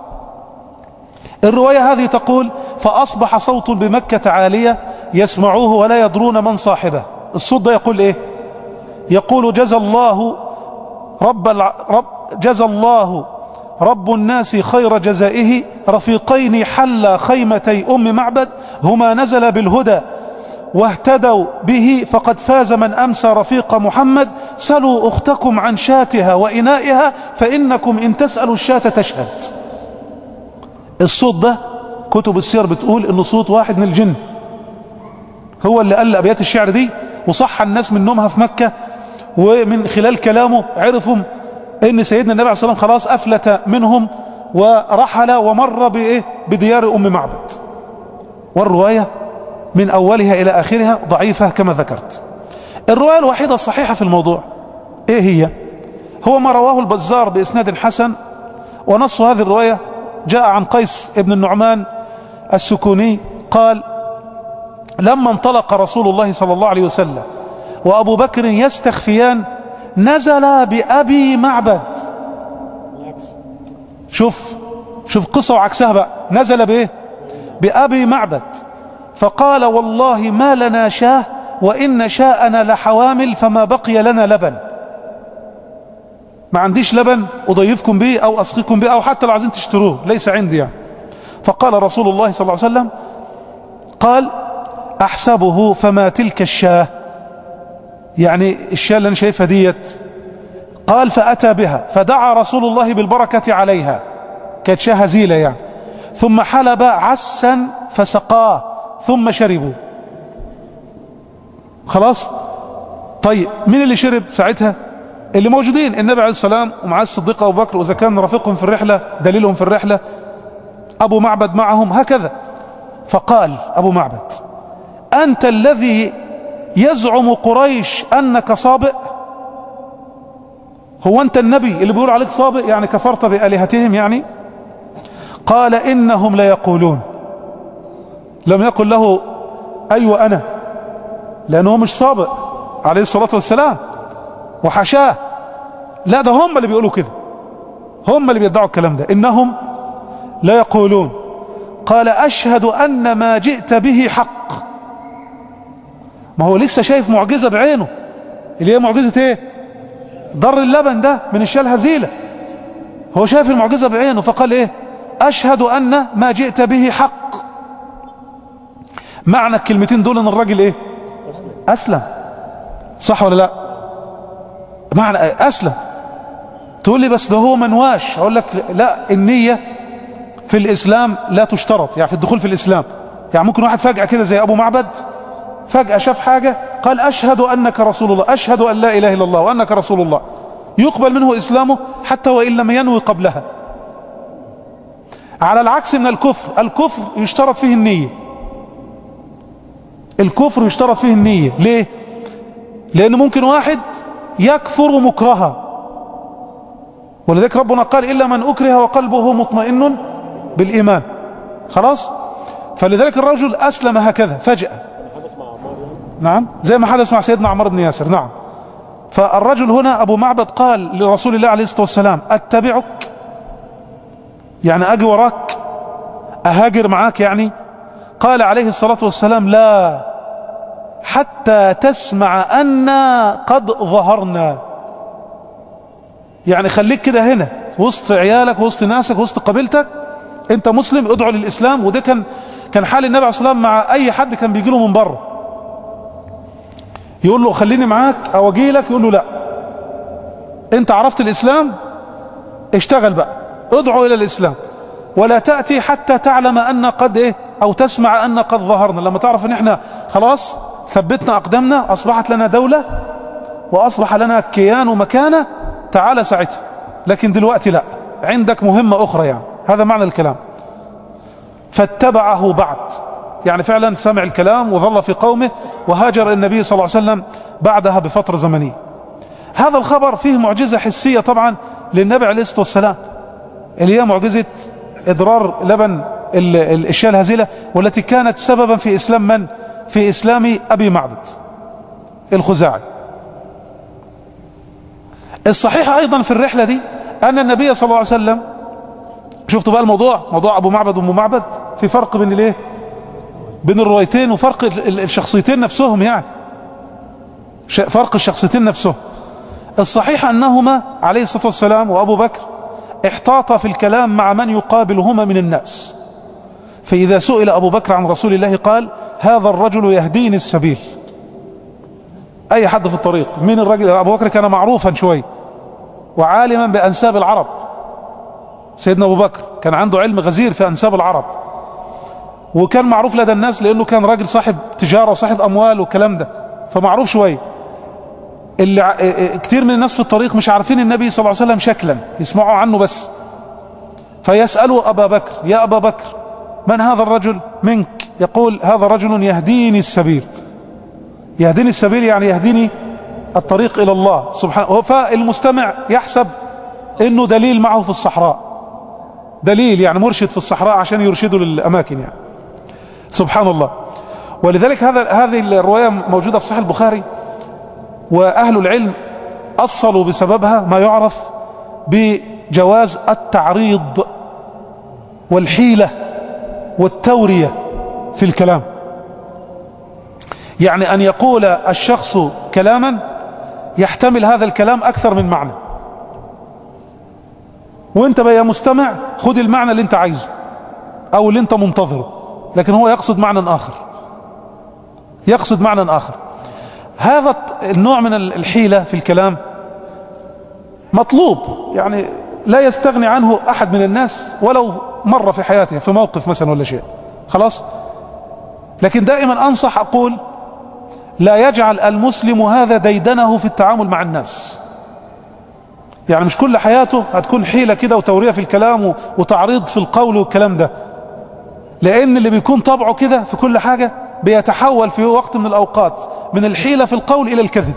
الرواية هذه تقول فأصبح صوت بمكة عالية يسمعوه ولا يدرون من صاحبه. الصوت ده يقول إيه؟ يقول جزى الله رب الناس خير جزائه، رفيقين حل خيمتي أم معبد، هما نزل بالهدى واهتدوا به، فقد فاز من أمسى رفيق محمد، سلوا أختكم عن شاتها وإنائها، فإنكم إن تسألوا الشاة تشهد. الصوت ده كتب السير بتقول إنه صوت واحد من الجن، هو اللي قال أبيات الشعر دي، وصح الناس من نومها في مكة، ومن خلال كلامه عرفوا ان سيدنا النبي عليه الصلاة والسلام خلاص افلت منهم ورحل ومر بديار ام معبد. والرواية من اولها الى اخرها ضعيفة كما ذكرت. الرواية الوحيدة الصحيحة في الموضوع ايه هي؟ هو ما رواه البزار باسناد حسن، ونص هذه الرواية جاء عن قيس ابن النعمان السكوني قال لما انطلق رسول الله صلى الله عليه وسلم وابو بكر يستخفيان نزل بأبي معبد. شوف قصة وعكسها بقى. نزل بإيه؟ بأبي معبد، فقال والله ما لنا شاه، وإن شاءنا لحوامل، فما بقي لنا لبن. ما عنديش لبن أضيفكم به أو أسقيكم به، أو حتى لو عايزين تشتروه ليس عندي يعني. فقال رسول الله صلى الله عليه وسلم قال أحسبه فما تلك الشاه، يعني الشاة اللي أنا شايفها ديت. قال فأتى بها فدعا رسول الله بالبركة عليها، كانت شاة هزيلة يعني، ثم حلب عسا فسقاه ثم شربوا. خلاص. طيب مين اللي شرب ساعتها؟ اللي موجودين النبي عليه السلام ومعاه الصديق أبو بكر، وإذا كان رفيقهم في الرحلة دليلهم في الرحلة أبو معبد معهم، هكذا. فقال أبو معبد أنت الذي يزعم قريش أنك صابئ؟ هو أنت النبي اللي بيقول عليك صابئ؟ يعني كفرت بآلهتهم يعني. قال إنهم ليقولون. لم يقل له أيوة أنا، لأنه مش صابئ عليه الصلاة والسلام وحشاه، لا ده هم اللي بيقولوا كده، هم اللي بيدعوا الكلام ده، إنهم ليقولون. قال أشهد أن ما جئت به حق. ما هو لسه شايف معجزة بعينه، اللي هي معجزة ايه؟ ضر اللبن ده من الشاة الهزيلة. هو شايف المعجزة بعينه فقال ايه؟ أشهد أن ما جئت به حق. معنى الكلمتين دول ان الراجل ايه؟ أسلم. صح ولا لا؟ معنى أسلم. تقول لي بس ده هو منواش. أقول لك لا، النية في الإسلام لا تشترط، يعني في الدخول في الإسلام. يعني ممكن واحد فجأة كده زي أبو معبد فجأة شاف حاجة قال أشهد أنك رسول الله، أشهد أن لا إله إلا الله وأنك رسول الله، يقبل منه إسلامه حتى وإن لم ينوي قبلها. على العكس من الكفر، الكفر يشترط فيه النية. الكفر يشترط فيه النية. ليه؟ لأن ممكن واحد يكفر مكرها، ولذلك ربنا قال إلا من أكره وقلبه مطمئن بالإيمان. خلاص؟ فلذلك الرجل أسلم هكذا فجأة. نعم، زي ما حدث مع سيدنا عمار بن ياسر. نعم. فالرجل هنا أبو معبد قال لرسول الله عليه الصلاة والسلام أتبعك، يعني أجي وراك، أهاجر معاك يعني؟ قال عليه الصلاة والسلام لا، حتى تسمع أنا قد ظهرنا. يعني خليك كده هنا وسط عيالك وسط ناسك وسط قبيلتك، انت مسلم، ادعو للإسلام. وده كان حال النبي عليه الصلاة والسلام مع أي حد كان بيجي له من بره، يقول له خليني معاك أو أجي لك، يقول له لا، انت عرفت الإسلام اشتغل بقى، ادعو إلى الإسلام، ولا تأتي حتى تعلم أن قد ايه، أو تسمع أن قد ظهرنا. لما تعرف ان احنا خلاص ثبتنا أقدامنا، أصبحت لنا دولة وأصبح لنا كيان ومكانة، تعال ساعتها. لكن دلوقتي لا، عندك مهمة أخرى. يعني هذا معنى الكلام. فاتبعه بعد، يعني فعلا سمع الكلام وظل في قومه، وهاجر النبي صلى الله عليه وسلم بعدها بفترة زمنية. هذا الخبر فيه معجزة حسية طبعا للنبي عليه الصلاة والسلام، اللي هي معجزة إضرار لبن الشاة الهزيلة، والتي كانت سببا في إسلام من؟ في إسلام أبي معبد الخزاعي. الصحيح أيضا في الرحلة دي أن النبي صلى الله عليه وسلم، شفتوا بقى الموضوع، موضوع أبو معبد وأم معبد، في فرق بين الايه؟ بين الروايتين، وفرق الشخصيتين نفسهم، يعني فرق الشخصيتين نفسهم. الصحيح أنهما عليه الصلاة والسلام وأبو بكر احتاط في الكلام مع من يقابلهما من الناس. فإذا سئل أبو بكر عن رسول الله قال هذا الرجل يهديني السبيل. أي حد في الطريق. مين الرجل؟ أبو بكر كان معروفا شوي وعالما بأنساب العرب. سيدنا أبو بكر كان عنده علم غزير في أنساب العرب، وكان معروف لدى الناس لأنه كان راجل صاحب تجارة وصاحب أموال والكلام ده، فمعروف شوي. اللي كتير من الناس في الطريق مش عارفين النبي صلى الله عليه وسلم شكلا، يسمعوا عنه بس، فيسألوا أبا بكر يا أبا بكر من هذا الرجل منك؟ يقول هذا رجل يهديني السبيل. يهديني السبيل يعني يهديني الطريق إلى الله سبحانه. فالمستمع يحسب إنه دليل معه في الصحراء، دليل يعني مرشد في الصحراء عشان يرشده للأماكن يعني. سبحان الله. ولذلك هذه الرواية موجودة في صحيح البخاري، وأهل العلم أصلوا بسببها ما يعرف بجواز التعريض والحيلة والتورية في الكلام. يعني أن يقول الشخص كلاما يحتمل هذا الكلام أكثر من معنى، وانت بقى يا مستمع خد المعنى اللي انت عايزه أو اللي انت منتظره، لكن هو يقصد معنى آخر، يقصد معنى آخر. هذا النوع من الحيلة في الكلام مطلوب، يعني لا يستغني عنه أحد من الناس ولو مرة في حياته في موقف مثلا ولا شيء. خلاص. لكن دائما أنصح أقول لا يجعل المسلم هذا ديدنه في التعامل مع الناس. يعني مش كل حياته هتكون حيلة كده وتورية في الكلام وتعريض في القول والكلام ده، لأن اللي بيكون طبعه كده في كل حاجة بيتحول في وقت من الأوقات من الحيلة في القول إلى الكذب،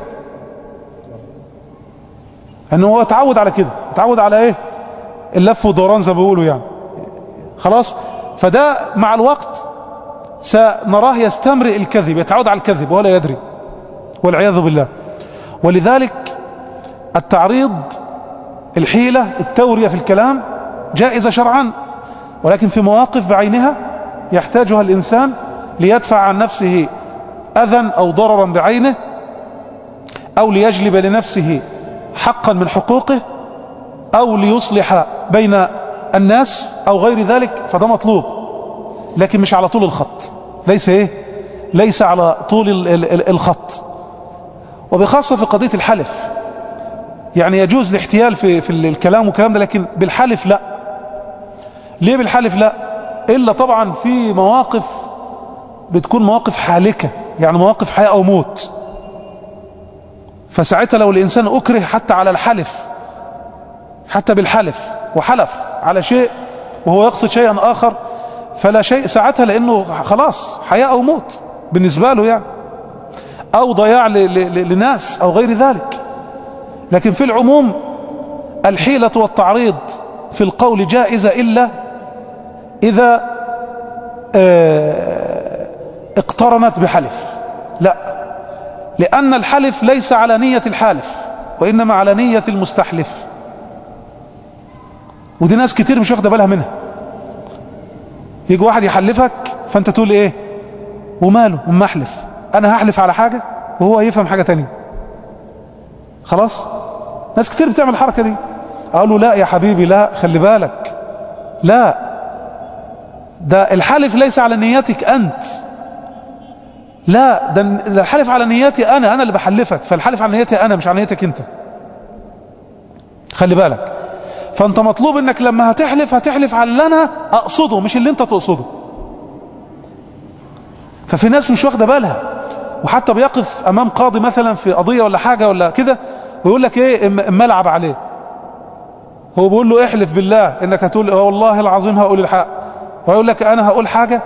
أنه هو اتعود على كده، اتعود على إيه؟ اللف والدوران زي ما بيقولوا يعني. خلاص، فده مع الوقت سنراه يستمرئ الكذب، يتعود على الكذب ولا يدري، والعياذ بالله. ولذلك التعريض، الحيلة، التورية في الكلام جائزة شرعا، ولكن في مواقف بعينها يحتاجها الإنسان ليدفع عن نفسه أذى أو ضررا بعينه، أو ليجلب لنفسه حقا من حقوقه، أو ليصلح بين الناس أو غير ذلك، فده مطلوب، لكن مش على طول الخط، ليس على طول الخط. وبخاصة في قضية الحلف، يعني يجوز الاحتيال في الكلام والكلام ده، لكن بالحلف لا. ليه بالحلف لا؟ إلا طبعا في مواقف بتكون مواقف حالكة، يعني مواقف حياة أو موت، فساعتها لو الإنسان أكره حتى على الحلف، حتى بالحلف، وحلف على شيء وهو يقصد شيئا آخر، فلا شيء ساعتها، لأنه خلاص حياة أو موت بالنسبة له يعني، أو ضياع لناس أو غير ذلك. لكن في العموم الحيلة والتعريض في القول جائزة، إلا إذا اقترنت بحلف. لا، لأن الحلف ليس على نية الحالف، وإنما على نية المستحلف، ودي ناس كتير مش واخده بالها منها. يجي واحد يحلفك فأنت تقول إيه؟ وماله وما أحلف، أنا هحلف على حاجة وهو يفهم حاجة تانية. خلاص، ناس كتير بتعمل الحركة دي. أقول له لا يا حبيبي، لا، خلي بالك، لا، ده الحلف ليس على نيتك أنت، لا، ده الحلف على نيتي أنا اللي بحلفك، فالحلف على نيتي أنا مش على نيتك أنت، خلي بالك. فأنت مطلوب أنك لما هتحلف على اللي أنا أقصده، مش اللي أنت تقصده. ففي ناس مش واخده بالها، وحتى بيقف أمام قاضي مثلا في قضية ولا حاجة ولا كده، ويقول لك إيه، اما ألعب عليه. هو بيقول له احلف بالله إنك هتقول والله العظيم هقول الحق، ويقول لك أنا هقول حاجة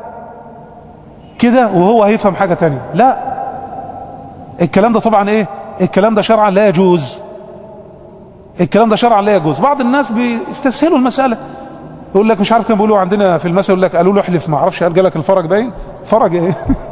كده وهو هيفهم حاجة تانية. لا، الكلام ده طبعا إيه؟ الكلام ده شرعا لا يجوز، الكلام ده شرعا لا يجوز. بعض الناس بيستسهلوا المسألة، يقول لك مش عارف، كان بيقولوا عندنا في المثل، يقول لك قالوا له احلف، ما اعرفش، قال جالك الفرج باين، فرج ايه؟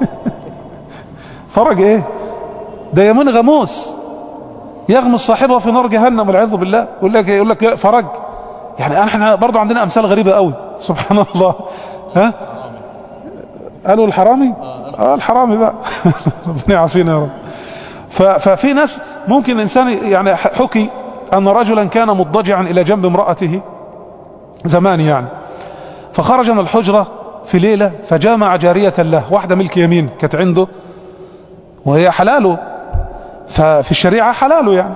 فرج ايه؟ ده يمين غموس يغمس صاحبه في نار جهنم والعياذ بالله. يقول لك فرج، يعني احنا برضه عندنا امثال غريبة قوي، سبحان الله. ها، قالوا الحرامي، الحرامي بقى. ربنا يعافينا يا رب. ففي ناس ممكن الانسان يعني، حكي أن رجلا كان مضطجعا إلى جنب امرأته زمان يعني، فخرج من الحجرة في ليلة فجامع جارية له، واحدة ملك يمين كانت عنده، وهي حلاله، ففي الشريعة حلاله يعني،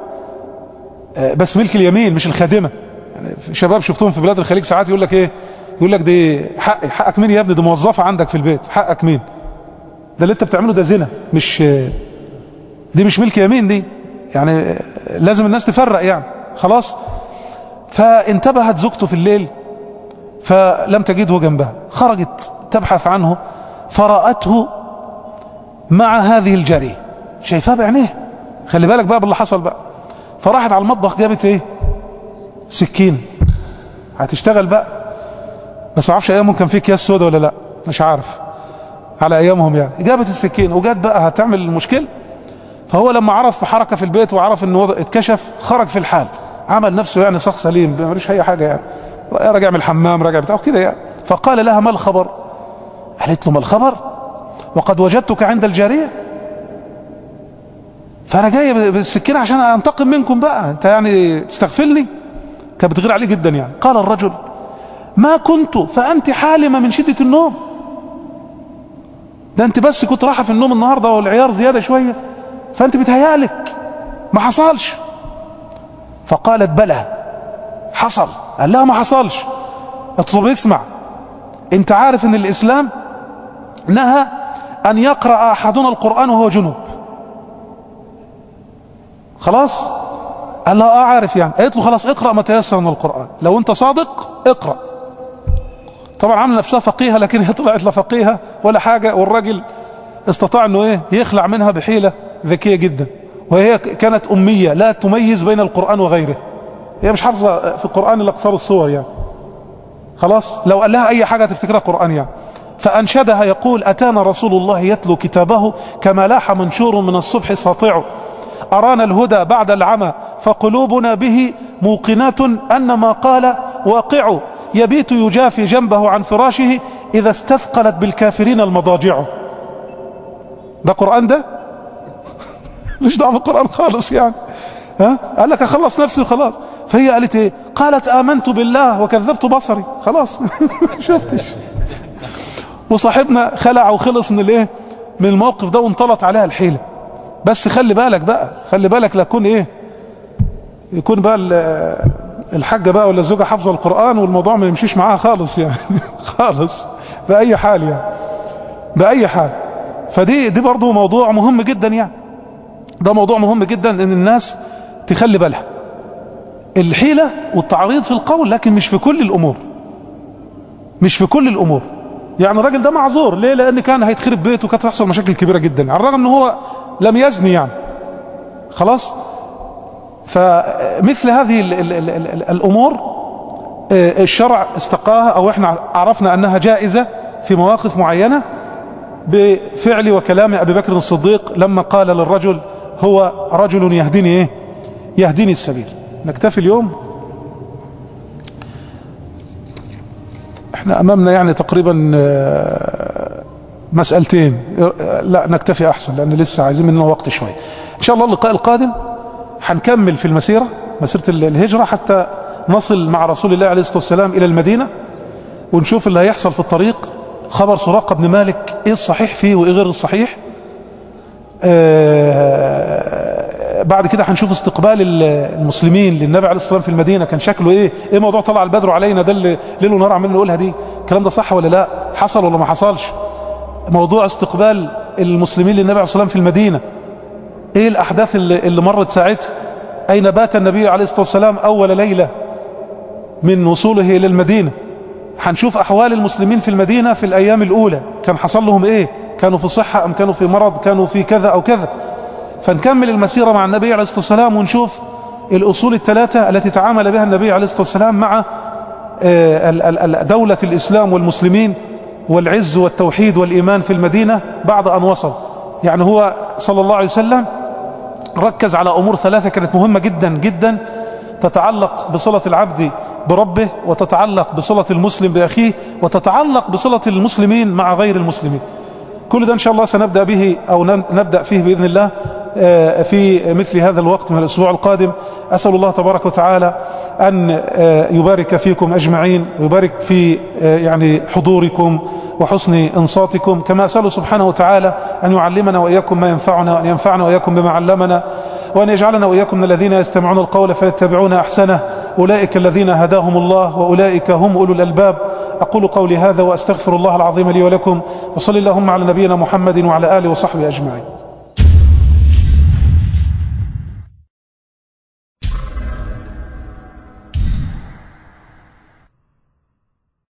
بس ملك اليمين مش الخادمة. يعني شباب شفتهم في بلاد الخليج ساعات يقول لك إيه، يقول لك دي حقك مين يا ابني، دي موظفة عندك في البيت، حقك مين، ده اللي انت بتعمله ده زنا، دي مش ملك يمين دي، يعني لازم الناس تفرق يعني. خلاص، فانتبهت زوجته في الليل فلم تجده جنبها، خرجت تبحث عنه فرأته مع هذه الجارية، شايفاه بعينيه، خلي بالك بقى باللي حصل بقى. فراحت على المطبخ جابت ايه، سكين، هتشتغل بقى، بس ما اعرفش ايامهم كان في اكياس سودا ولا لا، مش عارف، على ايامهم يعني. جابت السكين وجات بقى هتعمل المشكل. فهو لما عرف بحركة في البيت وعرف انه اتكشف، خرج في الحال، عمل نفسه يعني شخص سليم، ماليش اي حاجة يعني، رجع من الحمام، رجع بتاعه كده يعني. فقال لها ما الخبر؟ قالت له ما الخبر وقد وجدتك عند الجارية، فانا جاي بالسكينة عشان انتقم منكم بقى، انت يعني تستغفلني. كانت بتغير عليه جدا يعني. قال الرجل ما كنت فأنت حالمة من شدة النوم، ده انت بس كنت راحة في النوم النهاردة والعيار زيادة شوية، فانت بتهيألك ما حصلش. فقالت بلى حصل. قال لها ما حصلش. طب اسمع، انت عارف ان الاسلام نهى ان يقرأ احدنا القرآن وهو جنوب، خلاص؟ قال لها عارف يعني. قالت له خلاص اقرأ ما تيسر من القرآن، لو انت صادق اقرأ. طبعا عامله نفسها فقيهة، لكن هي طلعت لا فقيهة ولا حاجة، والراجل استطاع انه ايه يخلع منها بحيلة ذكية جدا. وهي كانت أمية لا تميز بين القرآن وغيره، هي مش حافظة في القرآن الا قصار الصور يعني، خلاص لو قال لها اي حاجة تفتكرها قرآن يعني. فأنشدها يقول: أتانا رسول الله يتلو كتابه كما لاح منشور من الصبح ساطع، أرانا الهدى بعد العمى فقلوبنا به موقنات أن ما قال واقع، يبيت يجافي جنبه عن فراشه إذا استثقلت بالكافرين المضاجع. ده قرآن ده؟ مش دعوة بالقرآن خالص يعني. ها؟ قال لك أخلص نفسي وخلاص. فهي قالت ايه؟ قالت آمنت بالله وكذبت بصري. خلاص شفتش. وصاحبنا خلع وخلص من الايه، من الموقف ده، وانطلت عليها الحيلة. بس خلي بالك بقى، خلي بالك لا يكون ايه، يكون بقى الحاجة بقى ولا الزوجة حافظة القرآن والموضوع ما يمشيش معاها خالص يعني خالص بأي حال يعني، بأي حال. فدي برضو موضوع مهم جدا يعني، ده موضوع مهم جدا ان الناس تخلي بالها. الحيلة والتعريض في القول، لكن مش في كل الامور، مش في كل الامور. يعني الراجل ده معذور ليه؟ لان كان هيتخرب بيته وكانت تحصل مشاكل كبيرة جدا، على الرغم ان هو لم يزني يعني، خلاص. فمثل هذه الامور الشرع استقاها، او احنا عرفنا انها جائزة في مواقف معينة، بفعل وكلام ابي بكر الصديق لما قال للرجل: هو رجل يهديني ايه؟ يهديني السبيل. نكتفي اليوم، احنا امامنا يعني تقريبا مسألتين، لا نكتفي احسن لان لسه عايزين مننا وقت شوية. ان شاء الله اللقاء القادم هنكمل في مسيرة الهجرة حتى نصل مع رسول الله عليه الصلاة والسلام الى المدينة، ونشوف اللي هيحصل في الطريق. خبر سراقة بن مالك ايه الصحيح فيه وايه غير الصحيح. بعد كده هنشوف استقبال المسلمين للنبي عليه الصلاة والسلام في المدينة كان شكله ايه موضوع طلع البدر علينا ده اللي ليل ونهار عمالين نقولها دي، الكلام ده صح ولا لا؟ حصل ولا ما حصلش؟ موضوع استقبال المسلمين للنبي عليه الصلاة والسلام في المدينة، ايه الاحداث اللي مرت ساعتها؟ اين بات النبي عليه الصلاة والسلام اول ليلة من وصوله الى المدينة؟ هنشوف احوال المسلمين في المدينة في الايام الاولى، كان حصل لهم ايه؟ كانوا في صحة ام كانوا في مرض؟ كانوا في كذا او كذا. فنكمل المسيرة مع النبي عليه الصلاة والسلام، ونشوف الأصول الثلاثة التي تعامل بها النبي عليه الصلاة والسلام مع دولة الإسلام والمسلمين، والعز والتوحيد والإيمان في المدينة بعد أن وصل. يعني هو صلى الله عليه وسلم ركز على أمور ثلاثة كانت مهمة جدا جدا، تتعلق بصلة العبد بربه، وتتعلق بصلة المسلم بأخيه، وتتعلق بصلة المسلمين مع غير المسلمين. كل ده إن شاء الله سنبدأ به أو نبدأ فيه بإذن الله في مثل هذا الوقت من الأسبوع القادم. أسأل الله تبارك وتعالى أن يبارك فيكم أجمعين، ويبارك في يعني حضوركم وحسن إنصاتكم، كما أسأله سبحانه وتعالى أن يعلمنا وإياكم ما ينفعنا، وأن ينفعنا وإياكم بما علمنا، وأن يجعلنا وإياكم من الذين يستمعون القول فيتبعون أحسنه. أولئك الذين هداهم الله وأولئك هم أولو الألباب. أقول قولي هذا وأستغفر الله العظيم لي ولكم، وصلى اللهم على نبينا محمد وعلى آله وصحبه أجمعين.